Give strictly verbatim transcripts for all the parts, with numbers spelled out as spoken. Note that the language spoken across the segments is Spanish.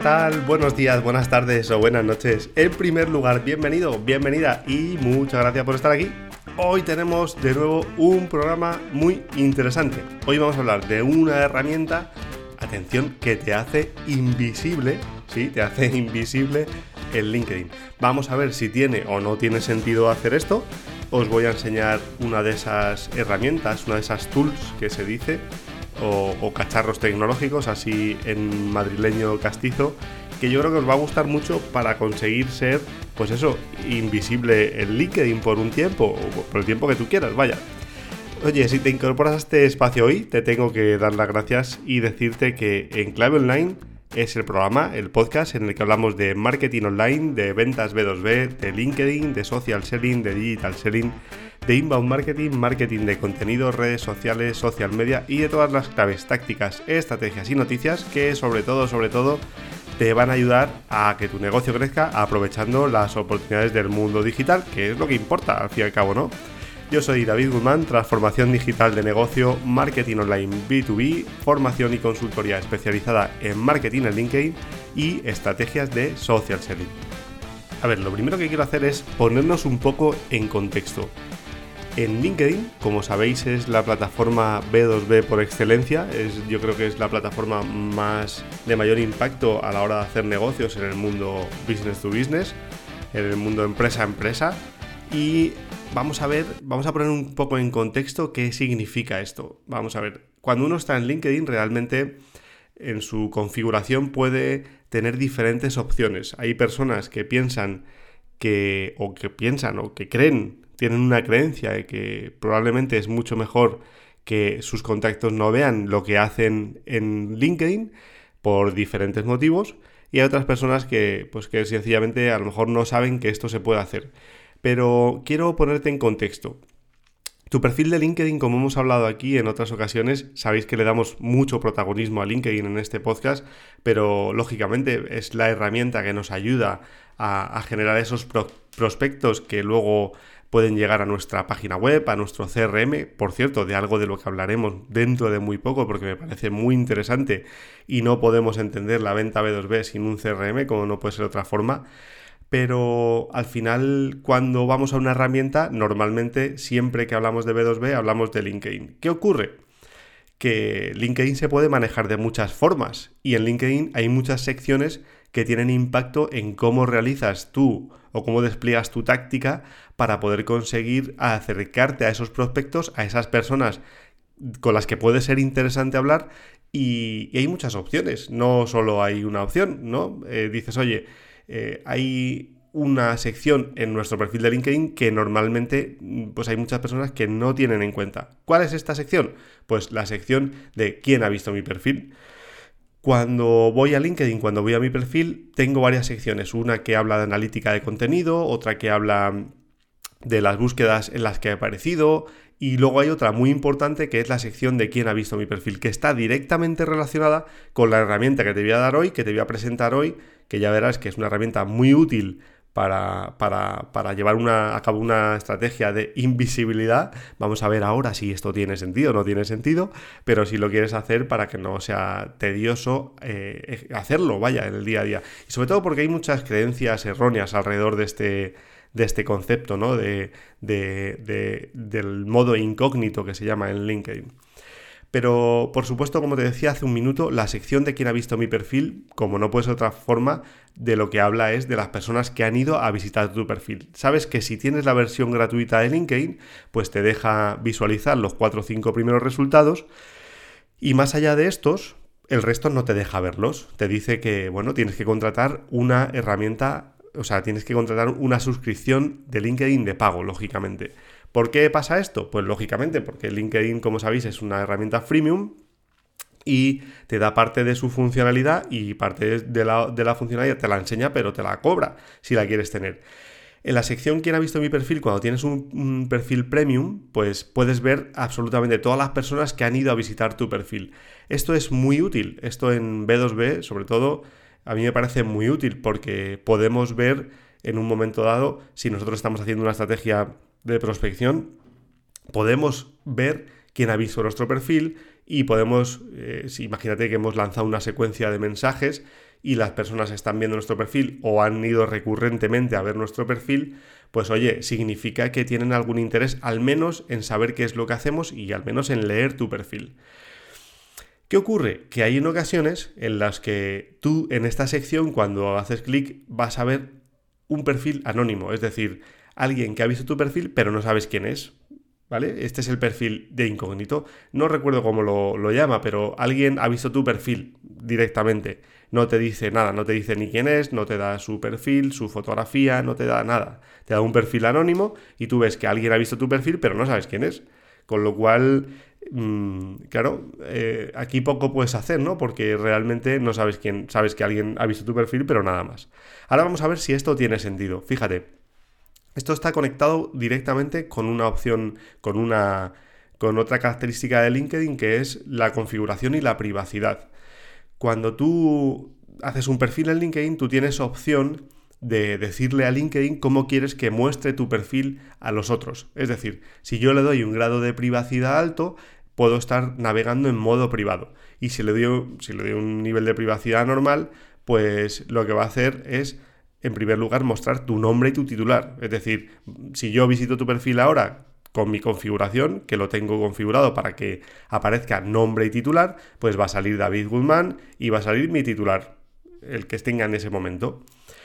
tal? Buenos días, buenas tardes o buenas noches. En primer lugar, bienvenido, bienvenida y muchas gracias por estar aquí. Hoy tenemos de nuevo un programa muy interesante. Hoy vamos a hablar de una herramienta, atención, que te hace invisible, sí, te hace invisible el LinkedIn. Vamos a ver si tiene o no tiene sentido hacer esto. Os voy a enseñar una de esas herramientas, una de esas tools que se dice, o, o cacharros tecnológicos, así en madrileño castizo, que yo creo que os va a gustar mucho para conseguir ser, pues eso, invisible en LinkedIn por un tiempo, o por el tiempo que tú quieras, vaya. Oye, si te incorporas a este espacio hoy, te tengo que dar las gracias y decirte que En Clave Online es el programa, el podcast en el que hablamos de marketing online, de ventas B dos B, de LinkedIn, de social selling, de digital selling, de inbound marketing, marketing de contenido, redes sociales, social media y de todas las claves, tácticas, estrategias y noticias que sobre todo, sobre todo, te van a ayudar a que tu negocio crezca aprovechando las oportunidades del mundo digital, que es lo que importa al fin y al cabo, ¿no? Yo soy David Guzmán, transformación digital de negocio, marketing online B dos B, formación y consultoría especializada en marketing en LinkedIn y estrategias de social selling. A ver, lo primero que quiero hacer es ponernos un poco en contexto. En LinkedIn, como sabéis, es la plataforma B dos B por excelencia, es, yo creo que es la plataforma más de mayor impacto a la hora de hacer negocios en el mundo business to business, en el mundo empresa a empresa. Y vamos a ver, vamos a poner un poco en contexto qué significa esto. Vamos a ver, cuando uno está en LinkedIn, realmente en su configuración puede tener diferentes opciones. Hay personas que piensan que, o que piensan, o que creen, tienen una creencia de que probablemente es mucho mejor que sus contactos no vean lo que hacen en LinkedIn por diferentes motivos. Y hay otras personas que, pues que sencillamente a lo mejor no saben que esto se puede hacer. Pero quiero ponerte en contexto. Tu perfil de LinkedIn, como hemos hablado aquí en otras ocasiones, sabéis que le damos mucho protagonismo a LinkedIn en este podcast, pero lógicamente es la herramienta que nos ayuda a, a generar esos pro- prospectos que luego pueden llegar a nuestra página web, a nuestro C R M, por cierto, de algo de lo que hablaremos dentro de muy poco, porque me parece muy interesante y no podemos entender la venta B dos B sin un C R M, como no puede ser de otra forma. Pero al final, cuando vamos a una herramienta, normalmente siempre que hablamos de B dos B hablamos de LinkedIn. ¿Qué ocurre? Que LinkedIn se puede manejar de muchas formas y en LinkedIn hay muchas secciones que tienen impacto en cómo realizas tú o cómo despliegas tu táctica para poder conseguir acercarte a esos prospectos, a esas personas con las que puede ser interesante hablar y, y hay muchas opciones, no solo hay una opción, ¿no? Eh, dices, oye, Eh, hay una sección en nuestro perfil de LinkedIn que normalmente pues hay muchas personas que no tienen en cuenta. ¿Cuál es esta sección? Pues la sección de ¿quién ha visto mi perfil? Cuando voy a LinkedIn, cuando voy a mi perfil, tengo varias secciones. Una que habla de analítica de contenido, otra que habla de las búsquedas en las que he aparecido y luego hay otra muy importante que es la sección de quién ha visto mi perfil, que está directamente relacionada con la herramienta que te voy a dar hoy, que te voy a presentar hoy, que ya verás que es una herramienta muy útil para, para, para llevar una, a cabo una estrategia de invisibilidad. Vamos a ver ahora si esto tiene sentido o no tiene sentido, pero si lo quieres hacer para que no sea tedioso eh, hacerlo, vaya, en el día a día. Y sobre todo porque hay muchas creencias erróneas alrededor de este de este concepto, ¿no? De, de, de, del modo incógnito que se llama en LinkedIn. Pero, por supuesto, como te decía hace un minuto, la sección de quién ha visto mi perfil, como no puede ser otra forma, de lo que habla es de las personas que han ido a visitar tu perfil. Sabes que si tienes la versión gratuita de LinkedIn, pues te deja visualizar los cuatro o cinco primeros resultados y más allá de estos, el resto no te deja verlos. Te dice que, bueno, tienes que contratar una herramienta. O sea, tienes que contratar una suscripción de LinkedIn de pago, lógicamente. ¿Por qué pasa esto? Pues lógicamente porque LinkedIn, como sabéis, es una herramienta freemium y te da parte de su funcionalidad y parte de la, de la funcionalidad te la enseña, pero te la cobra si la quieres tener. En la sección ¿quién ha visto mi perfil? Cuando tienes un, un perfil premium, pues puedes ver absolutamente todas las personas que han ido a visitar tu perfil. Esto es muy útil. Esto en B dos B, sobre todo, a mí me parece muy útil porque podemos ver en un momento dado, si nosotros estamos haciendo una estrategia de prospección, podemos ver quién ha visto nuestro perfil y podemos, eh, si imagínate que hemos lanzado una secuencia de mensajes y las personas están viendo nuestro perfil o han ido recurrentemente a ver nuestro perfil, pues oye, significa que tienen algún interés al menos en saber qué es lo que hacemos y al menos en leer tu perfil. ¿Qué ocurre? Que hay en ocasiones en las que tú en esta sección, cuando haces clic, vas a ver un perfil anónimo, es decir, alguien que ha visto tu perfil pero no sabes quién es, ¿vale? Este es el perfil de incógnito. No recuerdo cómo lo, lo llama, pero alguien ha visto tu perfil directamente. No te dice nada, no te dice ni quién es, no te da su perfil, su fotografía, no te da nada. Te da un perfil anónimo y tú ves que alguien ha visto tu perfil pero no sabes quién es. Con lo cual, mmm, claro, eh, aquí poco puedes hacer, ¿no? Porque realmente no sabes quién, sabes que alguien ha visto tu perfil pero nada más. Ahora vamos a ver si esto tiene sentido. Fíjate. Esto está conectado directamente con una opción, con una, con otra característica de LinkedIn, que es la configuración y la privacidad. Cuando tú haces un perfil en LinkedIn, tú tienes opción de decirle a LinkedIn cómo quieres que muestre tu perfil a los otros. Es decir, si yo le doy un grado de privacidad alto, puedo estar navegando en modo privado. Y si le doy, si le doy un nivel de privacidad normal, pues lo que va a hacer es, en primer lugar, mostrar tu nombre y tu titular. Es decir, si yo visito tu perfil ahora con mi configuración, que lo tengo configurado para que aparezca nombre y titular, pues va a salir David Guzmán y va a salir mi titular, el que tenga en ese momento.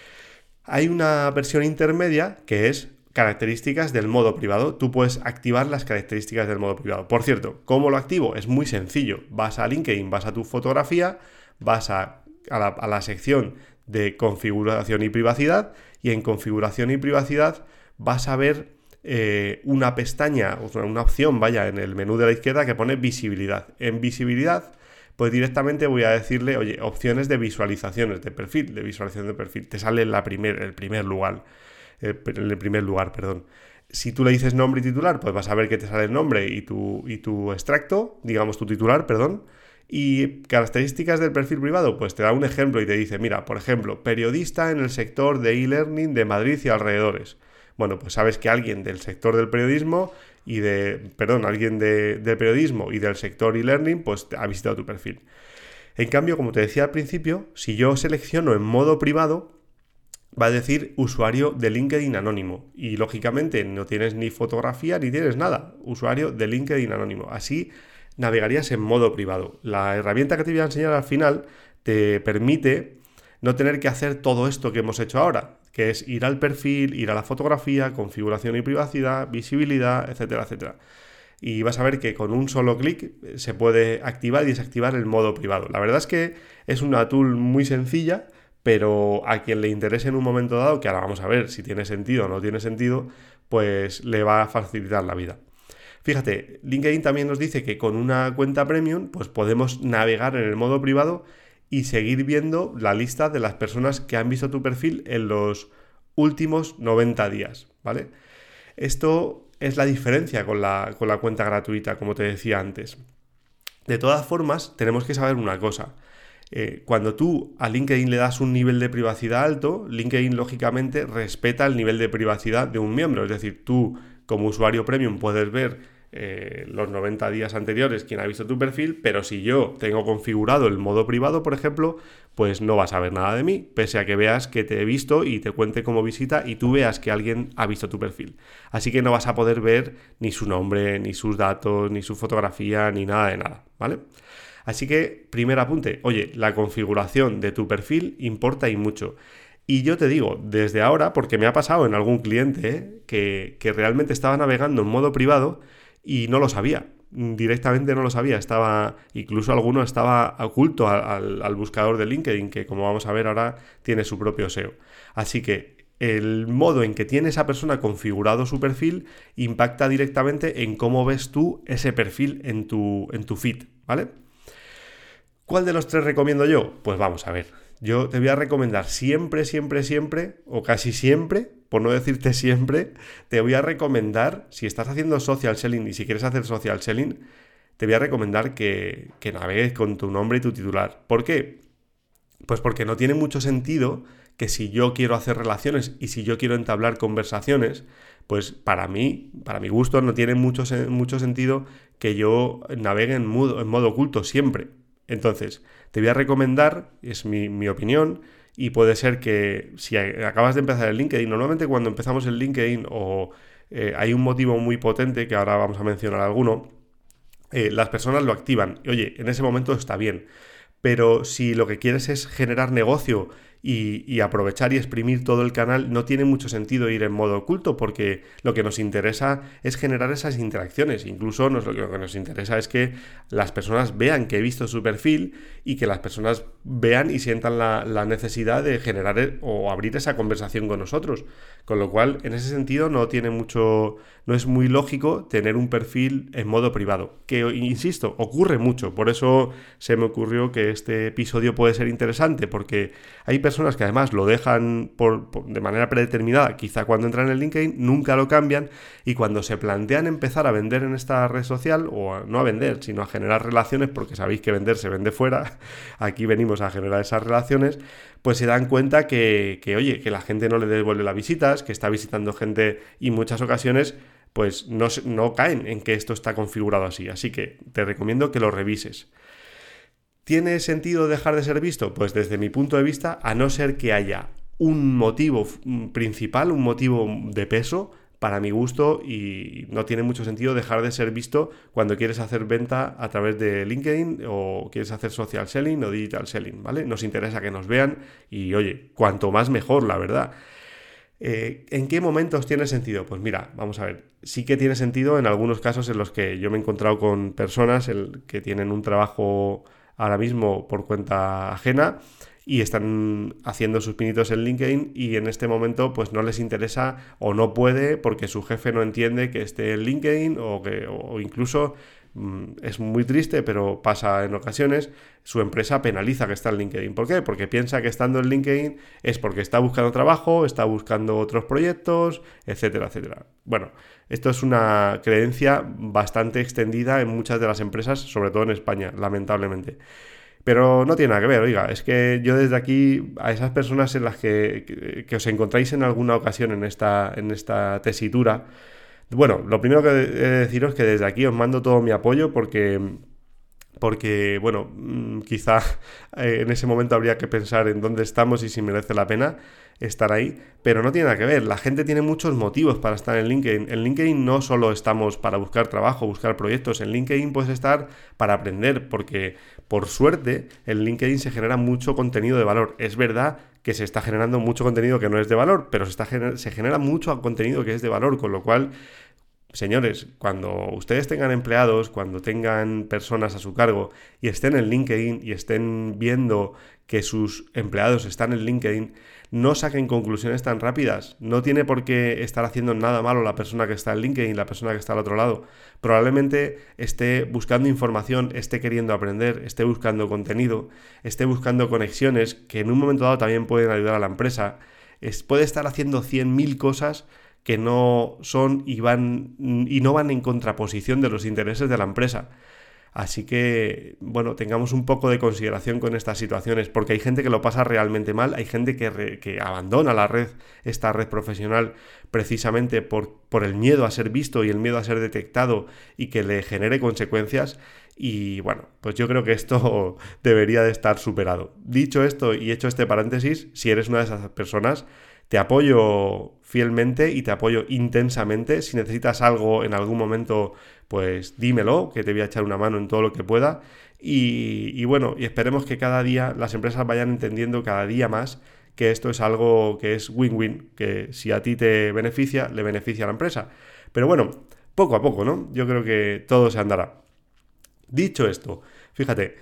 Hay una versión intermedia que es características del modo privado. Tú puedes activar las características del modo privado. Por cierto, ¿cómo lo activo? Es muy sencillo. Vas a LinkedIn, vas a tu fotografía, vas a, a, la, a la sección de configuración y privacidad, y en configuración y privacidad vas a ver eh, una pestaña, una opción, vaya, en el menú de la izquierda que pone visibilidad. En visibilidad, pues directamente voy a decirle, oye, opciones de visualizaciones de perfil, de visualización de perfil. Te sale en la primer, el primer lugar, eh, en el primer lugar, perdón. Si tú le dices nombre y titular, pues vas a ver que te sale el nombre y tu, y tu extracto, digamos tu titular, perdón. Y características del perfil privado, pues te da un ejemplo y te dice, mira, por ejemplo, periodista en el sector de e-learning de Madrid y alrededores. Bueno, pues sabes que alguien del sector del periodismo y de, perdón, alguien de, de periodismo y del sector e-learning, pues ha visitado tu perfil. En cambio, como te decía al principio, si yo selecciono en modo privado, va a decir usuario de LinkedIn anónimo. Y lógicamente no tienes ni fotografía ni tienes nada. Usuario de LinkedIn anónimo. Así navegarías en modo privado. La herramienta que te voy a enseñar al final te permite no tener que hacer todo esto que hemos hecho ahora, que es ir al perfil, ir a la fotografía, configuración y privacidad, visibilidad, etcétera, etcétera. Y vas a ver que con un solo clic se puede activar y desactivar el modo privado. La verdad es que es una tool muy sencilla, pero a quien le interese en un momento dado, que ahora vamos a ver si tiene sentido o no tiene sentido, pues le va a facilitar la vida. Fíjate, LinkedIn también nos dice que con una cuenta premium pues podemos navegar en el modo privado y seguir viendo la lista de las personas que han visto tu perfil en los últimos noventa días, ¿vale? Esto es la diferencia con la, con la cuenta gratuita, como te decía antes. De todas formas, tenemos que saber una cosa. Eh, cuando tú a LinkedIn le das un nivel de privacidad alto, LinkedIn lógicamente respeta el nivel de privacidad de un miembro. Es decir, tú como usuario premium puedes ver Eh, los noventa días anteriores quién ha visto tu perfil, pero si yo tengo configurado el modo privado, por ejemplo, pues no vas a ver nada de mí, pese a que veas que te he visto y te cuente como visita y tú veas que alguien ha visto tu perfil. Así que no vas a poder ver ni su nombre, ni sus datos, ni su fotografía, ni nada de nada, ¿vale? Así que, primer apunte, oye, la configuración de tu perfil importa y mucho. Y yo te digo, desde ahora, porque me ha pasado en algún cliente ¿eh? que, que realmente estaba navegando en modo privado y no lo sabía, directamente no lo sabía, estaba, incluso alguno estaba oculto al, al buscador de LinkedIn, que como vamos a ver ahora tiene su propio S E O. Así que el modo en que tiene esa persona configurado su perfil impacta directamente en cómo ves tú ese perfil en tu, en tu feed, ¿vale? ¿Cuál de los tres recomiendo yo? Pues vamos a ver. Yo te voy a recomendar siempre, siempre, siempre, o casi siempre, por no decirte siempre, te voy a recomendar, si estás haciendo social selling y si quieres hacer social selling, te voy a recomendar que, que navegues con tu nombre y tu titular. ¿Por qué? Pues porque no tiene mucho sentido que si yo quiero hacer relaciones y si yo quiero entablar conversaciones, pues para mí, para mi gusto, no tiene mucho, mucho sentido que yo navegue en modo, en modo oculto siempre. Entonces, te voy a recomendar, es mi, mi opinión, y puede ser que si acabas de empezar el LinkedIn, normalmente cuando empezamos el LinkedIn o eh, hay un motivo muy potente, que ahora vamos a mencionar alguno, eh, las personas lo activan. Y oye, en ese momento está bien. Pero si lo que quieres es generar negocio y, y aprovechar y exprimir todo el canal, no tiene mucho sentido ir en modo oculto, porque lo que nos interesa es generar esas interacciones. Incluso nos, lo que nos interesa es que las personas vean que he visto su perfil y que las personas vean y sientan la, la necesidad de generar o abrir esa conversación con nosotros. Con lo cual, en ese sentido, no tiene mucho, no es muy lógico tener un perfil en modo privado. Que, insisto, ocurre mucho. Por eso se me ocurrió que este episodio puede ser interesante, porque hay personas que además lo dejan por, por, de manera predeterminada, quizá cuando entran en LinkedIn, nunca lo cambian, y cuando se plantean empezar a vender en esta red social, o a, no a vender, sino a generar relaciones, porque sabéis que vender se vende fuera, aquí venimos a generar esas relaciones, pues se dan cuenta que, que, oye, que la gente no le devuelve las visitas, que está visitando gente y en muchas ocasiones pues no, no caen en que esto está configurado así. Así que te recomiendo que lo revises. ¿Tiene sentido dejar de ser visto? Pues desde mi punto de vista, a no ser que haya un motivo principal, un motivo de peso, para mi gusto, y no tiene mucho sentido dejar de ser visto cuando quieres hacer venta a través de LinkedIn o quieres hacer social selling o digital selling, ¿vale? Nos interesa que nos vean y, oye, cuanto más mejor, la verdad. Eh, ¿En qué momentos tiene sentido? Pues mira, vamos a ver, sí que tiene sentido en algunos casos en los que yo me he encontrado con personas el, que tienen un trabajo ahora mismo por cuenta ajena y están haciendo sus pinitos en LinkedIn y en este momento pues no les interesa o no puede porque su jefe no entiende que esté en LinkedIn o, que, o incluso mmm, es muy triste, pero pasa en ocasiones, su empresa penaliza que está en LinkedIn. ¿Por qué? Porque piensa que estando en LinkedIn es porque está buscando trabajo, está buscando otros proyectos, etcétera, etcétera. Bueno, esto es una creencia bastante extendida en muchas de las empresas, sobre todo en España, lamentablemente. Pero no tiene nada que ver, oiga, es que yo desde aquí, a esas personas en las que, que, que os encontráis en alguna ocasión en esta, en esta tesitura, bueno, lo primero que he de deciros es que desde aquí os mando todo mi apoyo porque, porque bueno, quizá en ese momento habría que pensar en dónde estamos y si merece la pena estar ahí, pero no tiene nada que ver. La gente tiene muchos motivos para estar en LinkedIn. En LinkedIn no solo estamos para buscar trabajo, buscar proyectos. En LinkedIn puedes estar para aprender, porque por suerte en LinkedIn se genera mucho contenido de valor. Es verdad que se está generando mucho contenido que no es de valor, pero se, está, se genera mucho contenido que es de valor, con lo cual, señores, cuando ustedes tengan empleados, cuando tengan personas a su cargo y estén en LinkedIn y estén viendo que sus empleados están en LinkedIn, no saquen conclusiones tan rápidas. No tiene por qué estar haciendo nada malo la persona que está en LinkedIn, la persona que está al otro lado. Probablemente esté buscando información, esté queriendo aprender, esté buscando contenido, esté buscando conexiones que en un momento dado también pueden ayudar a la empresa. Es, puede estar haciendo cien mil cosas que no son y van y no van en contraposición de los intereses de la empresa. Así que, bueno, tengamos un poco de consideración con estas situaciones, porque hay gente que lo pasa realmente mal, hay gente que, re, que abandona la red, esta red profesional, precisamente por, por el miedo a ser visto y el miedo a ser detectado y que le genere consecuencias. Y bueno, pues yo creo que esto debería de estar superado. Dicho esto y hecho este paréntesis, si eres una de esas personas, te apoyo fielmente y te apoyo intensamente. Si necesitas algo en algún momento, pues dímelo, que te voy a echar una mano en todo lo que pueda. Y, y bueno, y esperemos que cada día las empresas vayan entendiendo cada día más que esto es algo que es win-win, que si a ti te beneficia, le beneficia a la empresa. Pero bueno, poco a poco, ¿no? Yo creo que todo se andará. Dicho esto, fíjate,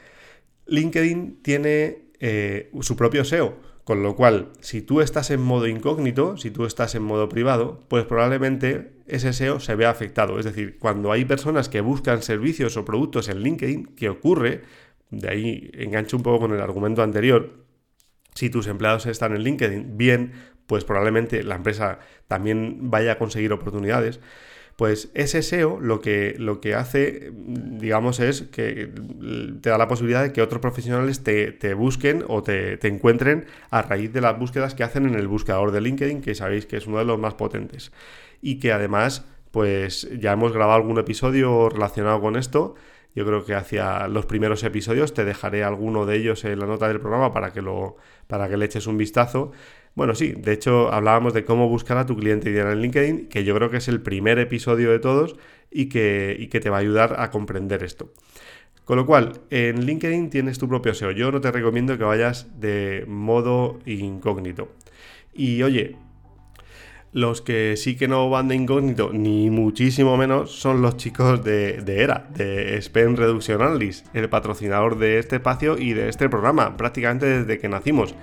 LinkedIn tiene eh, su propio S E O. Con lo cual, si tú estás en modo incógnito, si tú estás en modo privado, pues probablemente ese S E O se vea afectado. Es decir, cuando hay personas que buscan servicios o productos en LinkedIn, ¿qué ocurre? De ahí engancho un poco con el argumento anterior. Si tus empleados están en LinkedIn, bien, pues probablemente la empresa también vaya a conseguir oportunidades. Pues ese S E O lo que, lo que hace, digamos, es que te da la posibilidad de que otros profesionales te, te busquen o te, te encuentren a raíz de las búsquedas que hacen en el buscador de LinkedIn, que sabéis que es uno de los más potentes. Y que además, pues ya hemos grabado algún episodio relacionado con esto, Yo creo que hacia los primeros episodios te dejaré alguno de ellos en la nota del programa para que, lo, para que le eches un vistazo. Bueno, sí, de hecho hablábamos de cómo buscar a tu cliente ideal en LinkedIn, que yo creo que es el primer episodio de todos y que, y que te va a ayudar a comprender esto. Con lo cual, en LinkedIn tienes tu propio S E O. Yo no te recomiendo que vayas de modo incógnito. Y oye, los que sí que no van de incógnito, ni muchísimo menos, son los chicos de, de ERA, de Spend Reduction Analyst, el patrocinador de este espacio y de este programa, prácticamente desde que nacimos.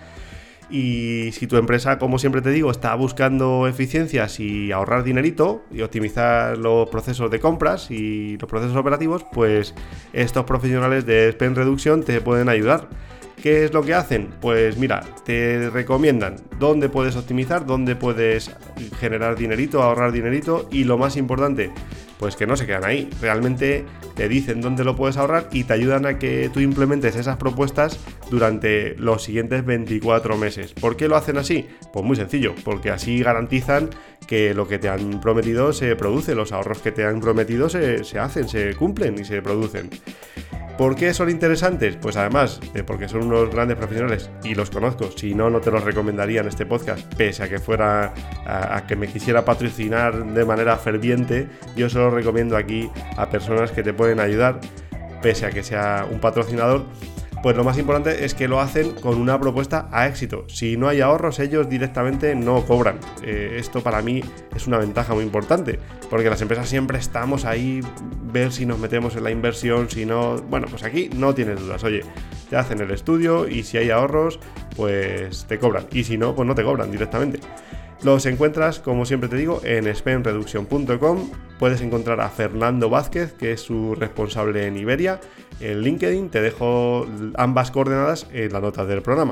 Y si tu empresa, como siempre te digo, está buscando eficiencias y ahorrar dinerito y optimizar los procesos de compras y los procesos operativos, pues estos profesionales de Spend Reduction te pueden ayudar. ¿Qué es lo que hacen? Pues mira, te recomiendan dónde puedes optimizar, dónde puedes generar dinerito, ahorrar dinerito y lo más importante, pues que no se quedan ahí. Realmente te dicen dónde lo puedes ahorrar y te ayudan a que tú implementes esas propuestas durante los siguientes veinticuatro meses. ¿Por qué lo hacen así? Pues muy sencillo, porque así garantizan que lo que te han prometido se produce, los ahorros que te han prometido se, se hacen, se cumplen y se producen. ¿Por qué son interesantes? Pues además de porque son unos grandes profesionales y los conozco, si no, no te los recomendaría en este podcast, pese a que fuera a, a que me quisiera patrocinar de manera ferviente, yo solo recomiendo aquí a personas que te pueden ayudar, pese a que sea un patrocinador. Pues lo más importante es que lo hacen con una propuesta a éxito. Si no hay ahorros, ellos directamente no cobran. Eh, esto para mí es una ventaja muy importante, porque las empresas siempre estamos ahí, ver si nos metemos en la inversión, si no... Bueno, pues aquí no tienes dudas. Oye, te hacen el estudio y si hay ahorros, pues te cobran. Y si no, pues no te cobran directamente. Los encuentras, como siempre te digo, en spend reduction punto com. Puedes encontrar a Fernando Vázquez, que es su responsable en Iberia, en LinkedIn. Te dejo ambas coordenadas en la nota del programa.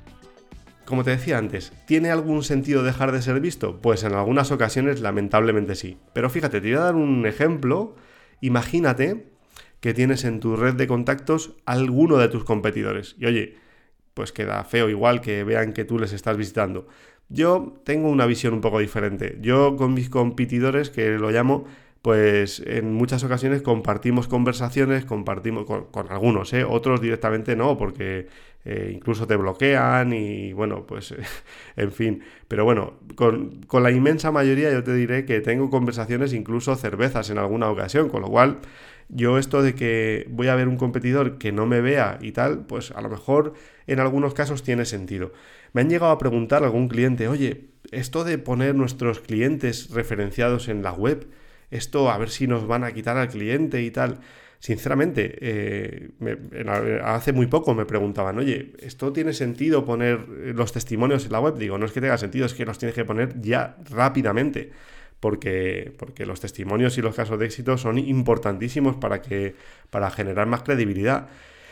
Como te decía antes, ¿tiene algún sentido dejar de ser visto? Pues en algunas ocasiones lamentablemente sí. Pero fíjate, te voy a dar un ejemplo. Imagínate que tienes en tu red de contactos alguno de tus competidores. Y oye, pues queda feo igual que vean que tú les estás visitando. Yo tengo una visión un poco diferente. Yo con mis competidores, que lo llamo, pues en muchas ocasiones compartimos conversaciones, compartimos con, con algunos, ¿eh? Otros directamente no, porque eh, incluso te bloquean y bueno, pues en fin. Pero bueno, con, con la inmensa mayoría yo te diré que tengo conversaciones, incluso cervezas en alguna ocasión, con lo cual yo esto de que voy a ver un competidor que no me vea y tal, pues a lo mejor en algunos casos tiene sentido. Me han llegado a preguntar algún cliente, oye, esto de poner nuestros clientes referenciados en la web, esto a ver si nos van a quitar al cliente y tal. Sinceramente, eh, me, hace muy poco me preguntaban, oye, ¿esto tiene sentido poner los testimonios en la web? Digo, no es que tenga sentido, es que los tienes que poner ya rápidamente. Porque, porque los testimonios y los casos de éxito son importantísimos para, que, para generar más credibilidad.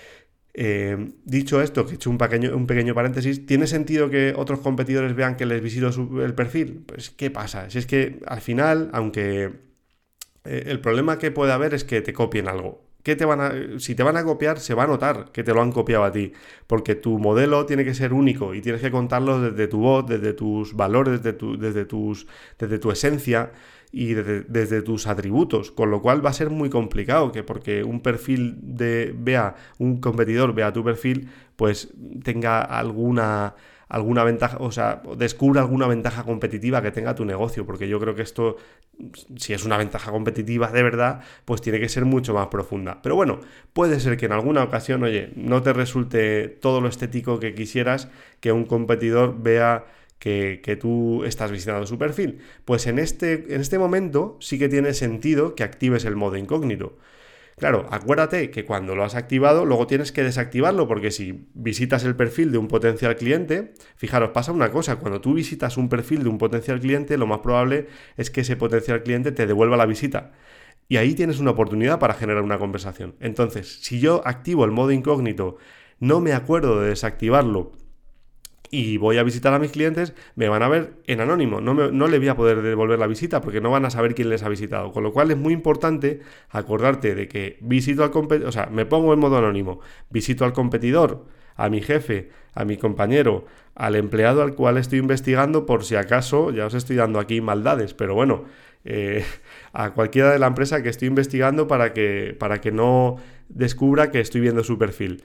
Eh, dicho esto, que he hecho un pequeño, un pequeño paréntesis, ¿tiene sentido que otros competidores vean que les visito su, el perfil? Pues, ¿qué pasa? Si es que al final, aunque eh, el problema que puede haber es que te copien algo. ¿Qué te van a, si te van a copiar, se va a notar que te lo han copiado a ti, porque tu modelo tiene que ser único y tienes que contarlo desde tu voz, desde tus valores, desde tu, desde tus, desde tu esencia y desde, desde tus atributos, con lo cual va a ser muy complicado que porque un perfil de vea, un competidor vea tu perfil, pues tenga alguna... alguna ventaja, o sea, descubra alguna ventaja competitiva que tenga tu negocio, porque yo creo que esto, si es una ventaja competitiva de verdad, pues tiene que ser mucho más profunda. Pero bueno, puede ser que en alguna ocasión, oye, no te resulte todo lo estético que quisieras que un competidor vea que, que tú estás visitando su perfil. Pues en este, en este momento sí que tiene sentido que actives el modo incógnito. Claro, acuérdate que cuando lo has activado, luego tienes que desactivarlo, porque si visitas el perfil de un potencial cliente, fijaros, pasa una cosa, cuando tú visitas un perfil de un potencial cliente, lo más probable es que ese potencial cliente te devuelva la visita. Y ahí tienes una oportunidad para generar una conversación. Entonces, si yo activo el modo incógnito, no me acuerdo de desactivarlo, y voy a visitar a mis clientes, me van a ver en anónimo, no, me, no le voy a poder devolver la visita porque no van a saber quién les ha visitado, con lo cual es muy importante acordarte de que visito al competidor, o sea, me pongo en modo anónimo, visito al competidor, a mi jefe, a mi compañero, al empleado al cual estoy investigando por si acaso, ya os estoy dando aquí maldades, pero bueno, eh, a cualquiera de la empresa que estoy investigando para que, para que no descubra que estoy viendo su perfil.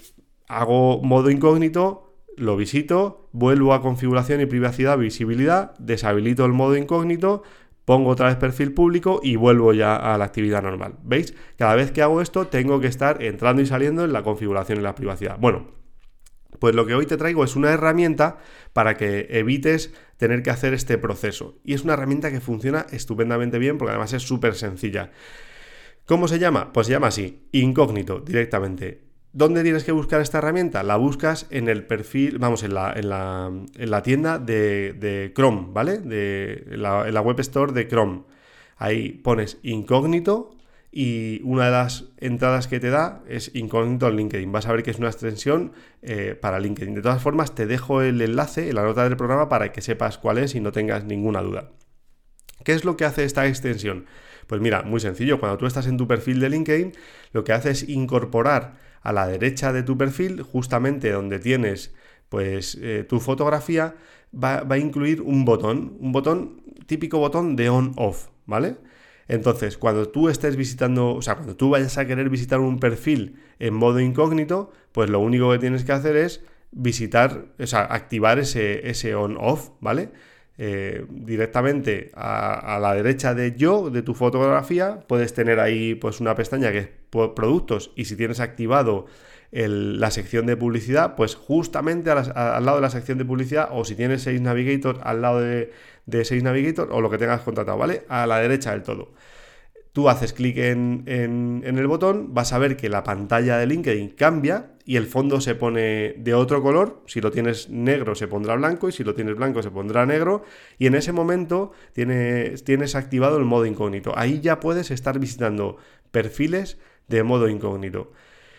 Hago modo incógnito, lo visito, vuelvo a configuración y privacidad, visibilidad, deshabilito el modo incógnito, pongo otra vez perfil público y vuelvo ya a la actividad normal. ¿Veis? Cada vez que hago esto tengo que estar entrando y saliendo en la configuración y la privacidad. Bueno, pues lo que hoy te traigo es una herramienta para que evites tener que hacer este proceso. Y es una herramienta que funciona estupendamente bien porque además es súper sencilla. ¿Cómo se llama? Pues se llama así, incógnito, directamente. ¿Dónde tienes que buscar esta herramienta? La buscas en el perfil, vamos, en la, en la, en la tienda de, de Chrome, ¿vale? De, en, la, en la web store de Chrome. Ahí pones incógnito y una de las entradas que te da es incógnito en LinkedIn. Vas a ver que es una extensión eh, para LinkedIn. De todas formas, te dejo el enlace en la nota del programa para que sepas cuál es y no tengas ninguna duda. ¿Qué es lo que hace esta extensión? Pues mira, muy sencillo. Cuando tú estás en tu perfil de LinkedIn, lo que hace es incorporar a la derecha de tu perfil, justamente donde tienes pues eh, tu fotografía, va, va a incluir un botón, un botón, típico botón de on-off, ¿vale? Entonces, cuando tú estés visitando, o sea, cuando tú vayas a querer visitar un perfil en modo incógnito, pues lo único que tienes que hacer es visitar, o sea, activar ese, ese on-off, ¿vale? Eh, directamente a, a la derecha de yo, de tu fotografía, puedes tener ahí pues una pestaña que es productos, y si tienes activado el, la sección de publicidad, pues justamente a la, a, al lado de la sección de publicidad, o si tienes Sales Navigator al lado de, de Sales Navigator, o lo que tengas contratado, ¿vale? A la derecha del todo. Tú haces clic en, en, en el botón, vas a ver que la pantalla de LinkedIn cambia y el fondo se pone de otro color. Si lo tienes negro se pondrá blanco y si lo tienes blanco se pondrá negro. Y en ese momento tienes, tienes activado el modo incógnito. Ahí ya puedes estar visitando perfiles de modo incógnito.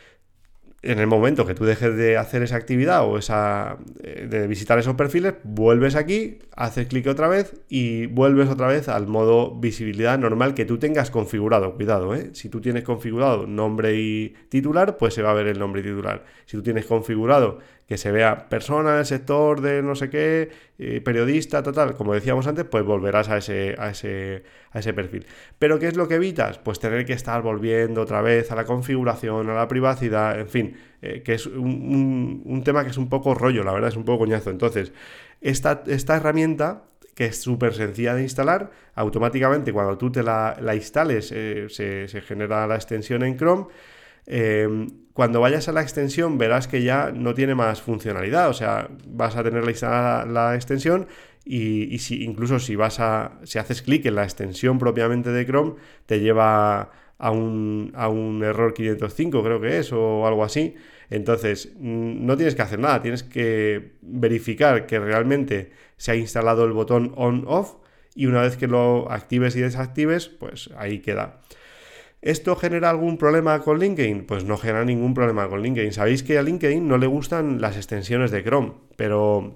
En el momento que tú dejes de hacer esa actividad o esa de visitar esos perfiles, vuelves aquí, haces clic otra vez y vuelves otra vez al modo visibilidad normal que tú tengas configurado. Cuidado, ¿eh? Si tú tienes configurado nombre y titular, pues se va a ver el nombre y titular. Si tú tienes configurado que se vea persona del sector de no sé qué, eh, periodista, total, como decíamos antes, pues volverás a ese, a ese, a ese perfil. ¿Pero qué es lo que evitas? Pues tener que estar volviendo otra vez a la configuración, a la privacidad, en fin, eh, que es un, un, un tema que es un poco rollo, la verdad, es un poco coñazo. Entonces, esta, esta herramienta, que es súper sencilla de instalar, automáticamente cuando tú te la, la instales, eh, se, se genera la extensión en Chrome. Eh, cuando vayas a la extensión verás que ya no tiene más funcionalidad, o sea, vas a tener instalada la, la extensión y, y si, incluso si vas a si haces clic en la extensión propiamente de Chrome te lleva a un, a un error quinientos cinco, creo que es, o algo así. Entonces no tienes que hacer nada, tienes que verificar que realmente se ha instalado el botón on-off y una vez que lo actives y desactives, pues ahí queda. ¿Esto genera algún problema con LinkedIn? Pues no genera ningún problema con LinkedIn. Sabéis que a LinkedIn no le gustan las extensiones de Chrome, pero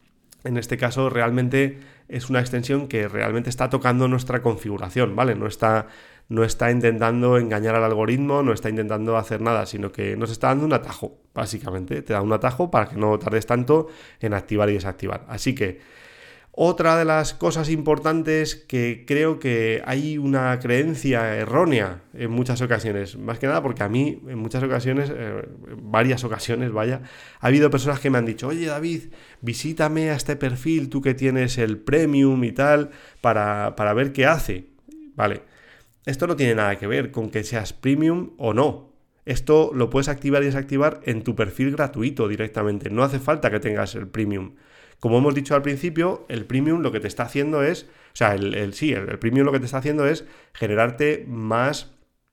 en este caso realmente es una extensión que realmente está tocando nuestra configuración, ¿vale? No está, no está intentando engañar al algoritmo, no está intentando hacer nada, sino que nos está dando un atajo, básicamente. Te da un atajo para que no tardes tanto en activar y desactivar. Así que otra de las cosas importantes que creo que hay una creencia errónea en muchas ocasiones, más que nada porque a mí en muchas ocasiones, eh, varias ocasiones, vaya, ha habido personas que me han dicho, oye David, visítame a este perfil, tú que tienes el premium y tal, para, para ver qué hace. Vale, esto no tiene nada que ver con que seas premium o no. Esto lo puedes activar y desactivar en tu perfil gratuito directamente, no hace falta que tengas el premium. Como hemos dicho al principio, el premium lo que te está haciendo es, o sea, el, el sí, el, el premium lo que te está haciendo es generarte más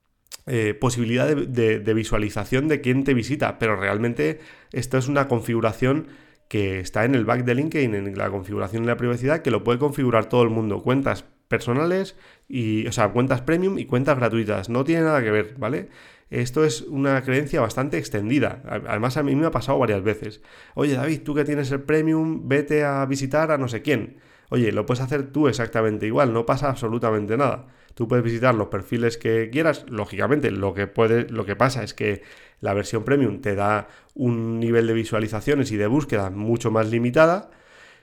eh, posibilidad de, de, de visualización de quién te visita, pero realmente esto es una configuración que está en el back de LinkedIn, en la configuración de la privacidad, que lo puede configurar todo el mundo, cuentas personales y, o sea, cuentas premium y cuentas gratuitas, no tiene nada que ver, ¿vale? Esto es una creencia bastante extendida. Además, a mí me ha pasado varias veces. Oye, David, tú que tienes el premium, vete a visitar a no sé quién. Oye, lo puedes hacer tú exactamente igual, no pasa absolutamente nada. Tú puedes visitar los perfiles que quieras. Lógicamente, lo que puede, lo que pasa es que la versión premium te da un nivel de visualizaciones y de búsqueda mucho más limitada.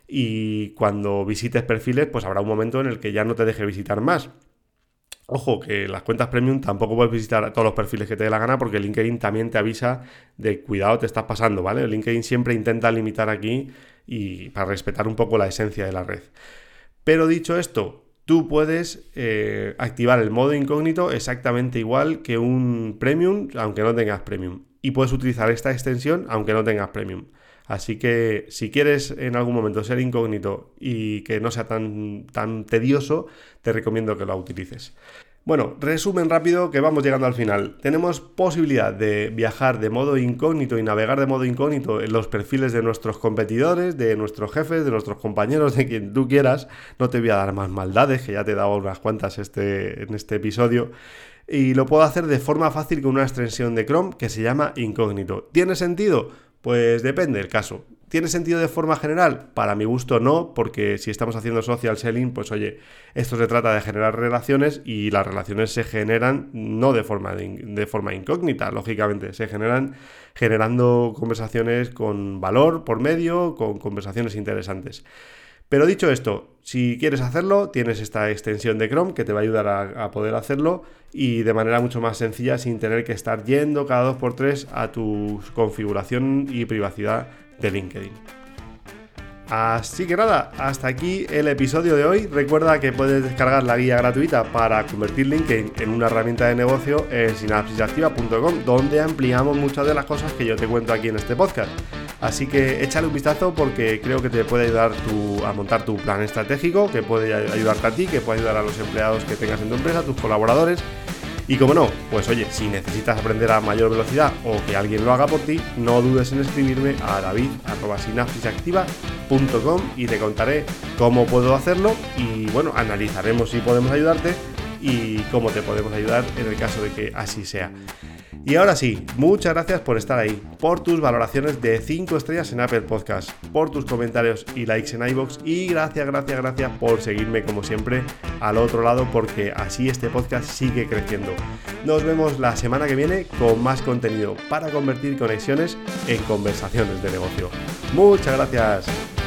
y cuando visites perfiles, pues habrá un momento en el que ya no te deje visitar más. Ojo, que las cuentas premium tampoco puedes visitar a todos los perfiles que te dé la gana, porque LinkedIn también te avisa de cuidado, te estás pasando, ¿vale? LinkedIn siempre intenta limitar aquí y para respetar un poco la esencia de la red. Pero dicho esto, tú puedes eh, activar el modo incógnito exactamente igual que un premium, aunque no tengas premium. Y puedes utilizar esta extensión aunque no tengas premium. Así que si quieres en algún momento ser incógnito y que no sea tan, tan tedioso, te recomiendo que lo utilices. Bueno, resumen rápido que vamos llegando al final. Tenemos posibilidad de viajar de modo incógnito y navegar de modo incógnito en los perfiles de nuestros competidores, de nuestros jefes, de nuestros compañeros, de quien tú quieras. No te voy a dar más maldades, que ya te he dado unas cuantas este, en este episodio. Y lo puedo hacer de forma fácil con una extensión de Chrome que se llama Incógnito. ¿Tiene sentido? Pues depende del caso. ¿Tiene sentido de forma general? Para mi gusto no, porque si estamos haciendo social selling, pues oye, esto se trata de generar relaciones y las relaciones se generan no de forma, de, de forma incógnita, lógicamente, se generan generando conversaciones con valor por medio, con conversaciones interesantes. Pero dicho esto, si quieres hacerlo, tienes esta extensión de Chrome que te va a ayudar a, a poder hacerlo y de manera mucho más sencilla sin tener que estar yendo cada dos por tres a tu configuración y privacidad de LinkedIn. Así que nada, hasta aquí el episodio de hoy. Recuerda que puedes descargar la guía gratuita para convertir LinkedIn en una herramienta de negocio en sinapsis activa punto com, donde ampliamos muchas de las cosas que yo te cuento aquí en este podcast. Así que échale un vistazo porque creo que te puede ayudar tu, a montar tu plan estratégico, que puede ayudarte a ti, que puede ayudar a los empleados que tengas en tu empresa, a tus colaboradores. Y como no, pues oye, si necesitas aprender a mayor velocidad o que alguien lo haga por ti, no dudes en escribirme a david arroba sinapsis activa punto com y te contaré cómo puedo hacerlo y bueno, analizaremos si podemos ayudarte y cómo te podemos ayudar en el caso de que así sea. Y ahora sí, muchas gracias por estar ahí, por tus valoraciones de cinco estrellas en Apple Podcast, por tus comentarios y likes en iVoox y gracias, gracias, gracias por seguirme como siempre al otro lado porque así este podcast sigue creciendo. Nos vemos la semana que viene con más contenido para convertir conexiones en conversaciones de negocio. Muchas gracias.